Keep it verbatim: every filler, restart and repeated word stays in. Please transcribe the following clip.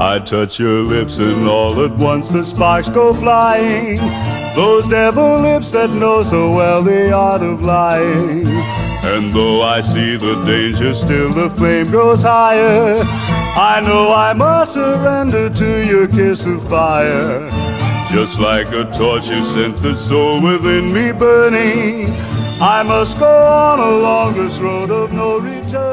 I touch your lips and all at once the sparks go flying. Those devil lips that know so well the art of lying. And though I see the danger, still the flame grows higher. I know I must surrender to your kiss of fire. Just like a torch you sent the soul within me burning. I must go on along this road of no return.